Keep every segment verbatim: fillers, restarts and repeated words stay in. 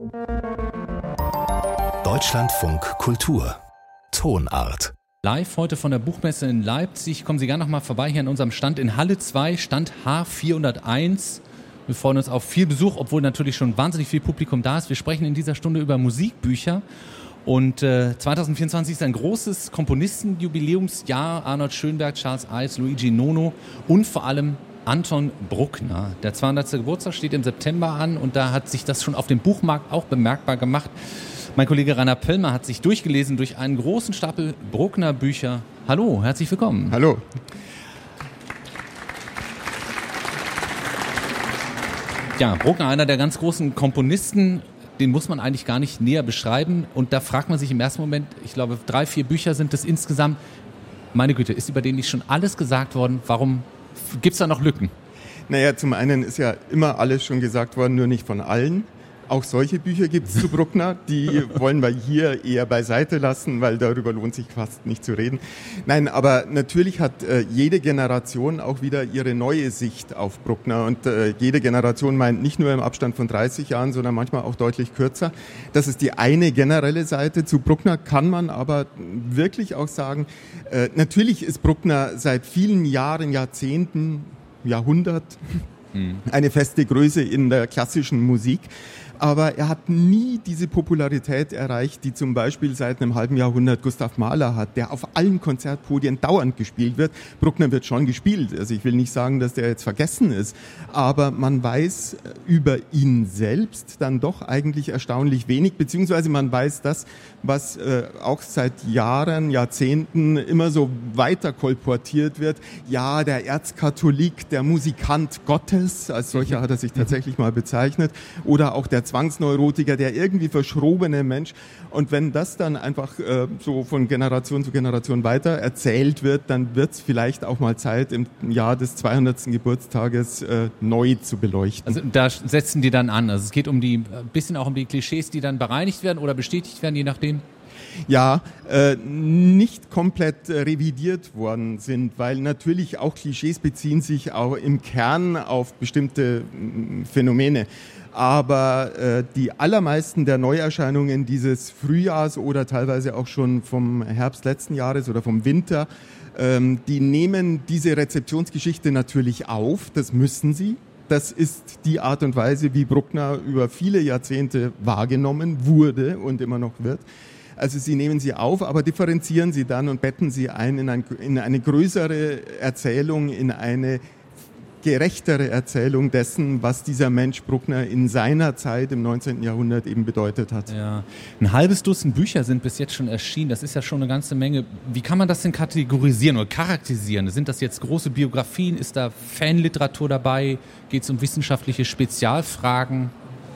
Deutschlandfunk Kultur Tonart. Live heute von der Buchmesse in Leipzig. Kommen Sie gerne noch mal vorbei hier an unserem Stand in Halle zwei, Stand H vierhunderteins. Wir freuen uns auf viel Besuch, obwohl natürlich schon wahnsinnig viel Publikum da ist. Wir sprechen in dieser Stunde über Musikbücher. Und äh, zwanzig vierundzwanzig ist ein großes Komponistenjubiläumsjahr. Arnold Schönberg, Charles Ives, Luigi Nono und vor allem Anton Bruckner. Der zweihundertste Geburtstag steht im September an und da hat sich das schon auf dem Buchmarkt auch bemerkbar gemacht. Mein Kollege Rainer Pöllmer hat sich durchgelesen durch einen großen Stapel Bruckner-Bücher. Hallo, herzlich willkommen. Hallo. Ja, Bruckner, einer der ganz großen Komponisten, den muss man eigentlich gar nicht näher beschreiben. Und da fragt man sich im ersten Moment, ich glaube, drei, vier Bücher sind es insgesamt. Meine Güte, ist über den nicht schon alles gesagt worden? Warum gibt es da noch Lücken? Naja, zum einen ist ja immer alles schon gesagt worden, nur nicht von allen. Auch solche Bücher gibt es zu Bruckner, die wollen wir hier eher beiseite lassen, weil darüber lohnt sich fast nicht zu reden. Nein, aber natürlich hat äh, jede Generation auch wieder ihre neue Sicht auf Bruckner und äh, jede Generation meint nicht nur im Abstand von dreißig Jahren, sondern manchmal auch deutlich kürzer. Das ist die eine generelle Seite. Zu Bruckner kann man aber wirklich auch sagen, äh, natürlich ist Bruckner seit vielen Jahren, Jahrzehnten, Jahrhundert mhm. eine feste Größe in der klassischen Musik. Aber er hat nie diese Popularität erreicht, die zum Beispiel seit einem halben Jahrhundert Gustav Mahler hat, der auf allen Konzertpodien dauernd gespielt wird. Bruckner wird schon gespielt. Also ich will nicht sagen, dass der jetzt vergessen ist. Aber man weiß über ihn selbst dann doch eigentlich erstaunlich wenig, beziehungsweise man weiß das, was äh, auch seit Jahren, Jahrzehnten immer so weiter kolportiert wird. Ja, der Erzkatholik, der Musikant Gottes, als solcher hat er sich tatsächlich mal bezeichnet, oder auch der Zwangsneurotiker, der irgendwie verschrobene Mensch. Und wenn das dann einfach äh, so von Generation zu Generation weiter erzählt wird, dann wird es vielleicht auch mal Zeit, im Jahr des zweihundertsten Geburtstages äh, neu zu beleuchten. Also da setzen die dann an. Also es geht um die, ein bisschen auch um die Klischees, die dann bereinigt werden oder bestätigt werden, je nachdem. Ja, äh, nicht komplett äh, revidiert worden sind, weil natürlich auch Klischees beziehen sich auch im Kern auf bestimmte mh, Phänomene. Aber äh, die allermeisten der Neuerscheinungen dieses Frühjahrs oder teilweise auch schon vom Herbst letzten Jahres oder vom Winter, ähm, die nehmen diese Rezeptionsgeschichte natürlich auf, das müssen sie. Das ist die Art und Weise, wie Bruckner über viele Jahrzehnte wahrgenommen wurde und immer noch wird. Also sie nehmen sie auf, aber differenzieren sie dann und betten sie ein in, ein, in eine größere Erzählung, in eine gerechtere Erzählung dessen, was dieser Mensch Bruckner in seiner Zeit im neunzehnten Jahrhundert eben bedeutet hat. Ja. Ein halbes Dutzend Bücher sind bis jetzt schon erschienen. Das ist ja schon eine ganze Menge. Wie kann man das denn kategorisieren oder charakterisieren? Sind das jetzt große Biografien? Ist da Fanliteratur dabei? Geht es um wissenschaftliche Spezialfragen?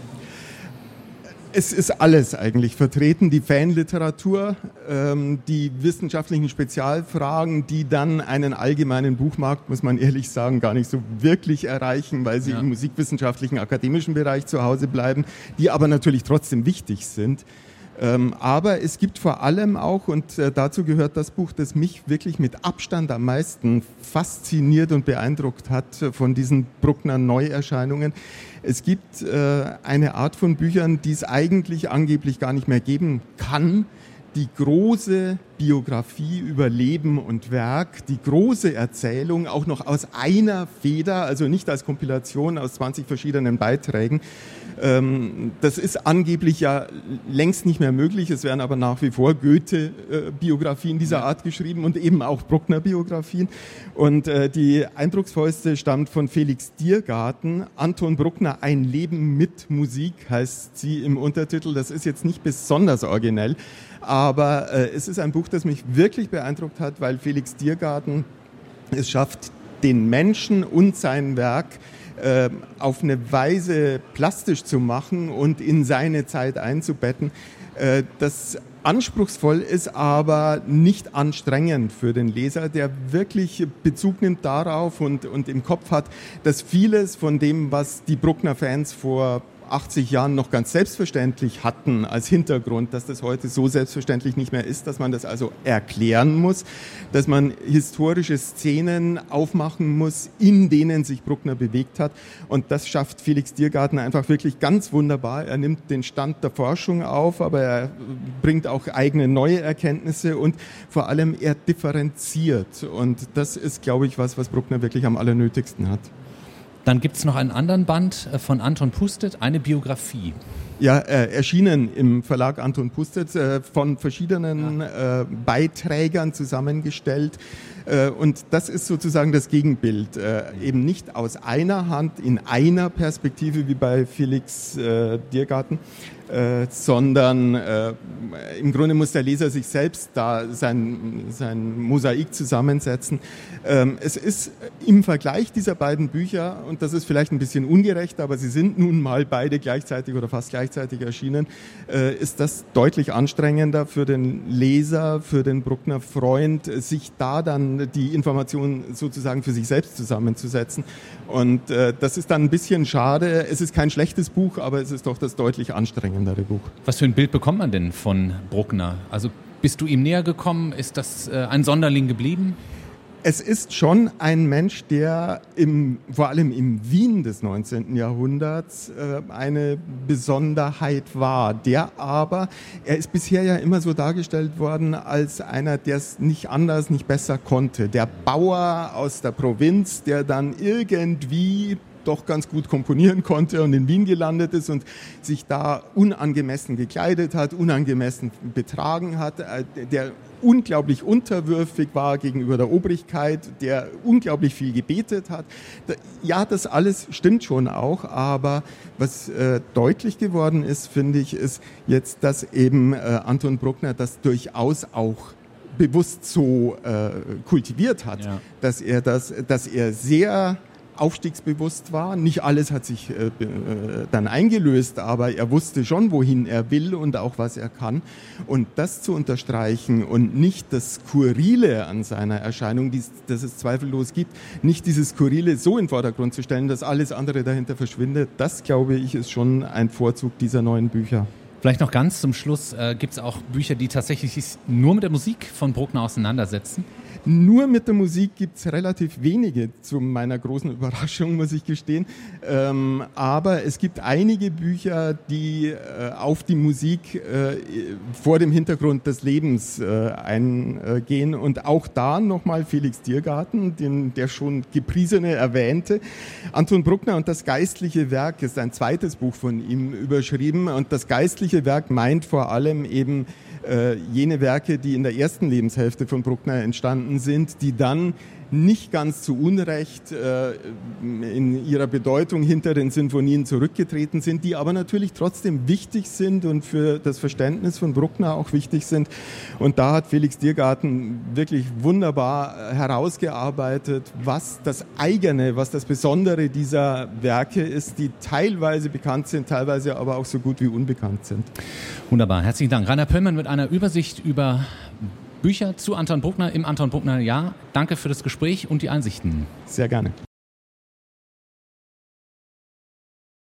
Es ist alles eigentlich vertreten, die Fanliteratur, ähm, die wissenschaftlichen Spezialfragen, die dann einen allgemeinen Buchmarkt, muss man ehrlich sagen, gar nicht so wirklich erreichen, weil sie ja. im musikwissenschaftlichen, akademischen Bereich zu Hause bleiben, die aber natürlich trotzdem wichtig sind. Ähm, aber es gibt vor allem auch, und äh, dazu gehört das Buch, das mich wirklich mit Abstand am meisten fasziniert und beeindruckt hat äh, von diesen Bruckner Neuerscheinungen. Es gibt äh, eine Art von Büchern, die es eigentlich angeblich gar nicht mehr geben kann. Die große Biografie über Leben und Werk, die große Erzählung, auch noch aus einer Feder, also nicht als Kompilation aus zwanzig verschiedenen Beiträgen. Ähm, das ist angeblich ja längst nicht mehr möglich. Es werden aber nach wie vor Goethe-Biografien dieser Art geschrieben und eben auch Bruckner-Biografien. Und äh, die eindrucksvollste stammt von Felix Diergarten. Anton Bruckner, ein Leben mit Musik, heißt sie im Untertitel. Das ist jetzt nicht besonders originell, aber äh, es ist ein Buch, das mich wirklich beeindruckt hat, weil Felix Diergarten es schafft, den Menschen und sein Werk äh, auf eine Weise plastisch zu machen und in seine Zeit einzubetten, äh, das anspruchsvoll ist, aber nicht anstrengend für den Leser, der wirklich Bezug nimmt darauf und, und im Kopf hat, dass vieles von dem, was die Bruckner-Fans vor achtzig Jahren noch ganz selbstverständlich hatten als Hintergrund, dass das heute so selbstverständlich nicht mehr ist, dass man das also erklären muss, dass man historische Szenen aufmachen muss, in denen sich Bruckner bewegt hat. Und das schafft Felix Diergarten einfach wirklich ganz wunderbar. Er nimmt den Stand der Forschung auf, aber er bringt auch eigene neue Erkenntnisse und vor allem er differenziert. Und das ist, glaube ich, was, was Bruckner wirklich am allernötigsten hat. Dann gibt es noch einen anderen Band von Anton Pustet, eine Biografie. Ja, äh, erschienen im Verlag Anton Pustet, äh, von verschiedenen ja. äh, Beiträgern zusammengestellt. Äh, und das ist sozusagen das Gegenbild. Äh, eben nicht aus einer Hand, in einer Perspektive wie bei Felix äh, Diergarten, äh, sondern äh, im Grunde muss der Leser sich selbst da sein, sein Mosaik zusammensetzen. Ähm, es ist im Vergleich dieser beiden Bücher, und das ist vielleicht ein bisschen ungerecht, aber sie sind nun mal beide gleichzeitig oder fast gleichzeitig erschienen, äh, ist das deutlich anstrengender für den Leser, für den Bruckner Freund, sich da dann die Informationen sozusagen für sich selbst zusammenzusetzen. Und äh, das ist dann ein bisschen schade. Es ist kein schlechtes Buch, aber es ist doch das deutlich anstrengendere Buch. Was für ein Bild bekommt man denn von Bruckner? Also bist du ihm näher gekommen? Ist das äh, ein Sonderling geblieben? Es ist schon ein Mensch, der im, vor allem im Wien des neunzehnten Jahrhunderts äh, eine Besonderheit war. Der aber, er ist bisher ja immer so dargestellt worden als einer, der es nicht anders, nicht besser konnte. Der Bauer aus der Provinz, der dann irgendwie doch ganz gut komponieren konnte und in Wien gelandet ist und sich da unangemessen gekleidet hat, unangemessen betragen hat, der unglaublich unterwürfig war gegenüber der Obrigkeit, der unglaublich viel gebetet hat. Ja, das alles stimmt schon auch, aber was äh, deutlich geworden ist, finde ich, ist jetzt, dass eben äh, Anton Bruckner das durchaus auch bewusst so äh, kultiviert hat, ja. dass er das, dass er sehr aufstiegsbewusst war. Nicht alles hat sich äh, dann eingelöst, aber er wusste schon, wohin er will und auch, was er kann. Und das zu unterstreichen und nicht das Skurrile an seiner Erscheinung, dies, das es zweifellos gibt, nicht dieses Skurrile so in den Vordergrund zu stellen, dass alles andere dahinter verschwindet, das, glaube ich, ist schon ein Vorzug dieser neuen Bücher. Vielleicht noch ganz zum Schluss, äh, gibt es auch Bücher, die tatsächlich sich nur mit der Musik von Bruckner auseinandersetzen? Nur mit der Musik gibt es relativ wenige, zu meiner großen Überraschung, muss ich gestehen. Ähm, aber es gibt einige Bücher, die äh, auf die Musik äh, vor dem Hintergrund des Lebens äh, eingehen. Und auch da nochmal Felix Diergarten, den, der schon Gepriesene erwähnte. Anton Bruckner und das geistliche Werk ist ein zweites Buch von ihm überschrieben. Und das geistliche Werk meint vor allem eben äh, jene Werke, die in der ersten Lebenshälfte von Bruckner entstanden sind, die dann nicht ganz zu Unrecht äh, in ihrer Bedeutung hinter den Sinfonien zurückgetreten sind, die aber natürlich trotzdem wichtig sind und für das Verständnis von Bruckner auch wichtig sind. Und da hat Felix Diergarten wirklich wunderbar herausgearbeitet, was das eigene, was das Besondere dieser Werke ist, die teilweise bekannt sind, teilweise aber auch so gut wie unbekannt sind. Wunderbar, herzlichen Dank. Rainer Pöllmann mit einer Übersicht über Bücher zu Anton Bruckner im Anton Bruckner Jahr. Danke für das Gespräch und die Einsichten. Sehr gerne.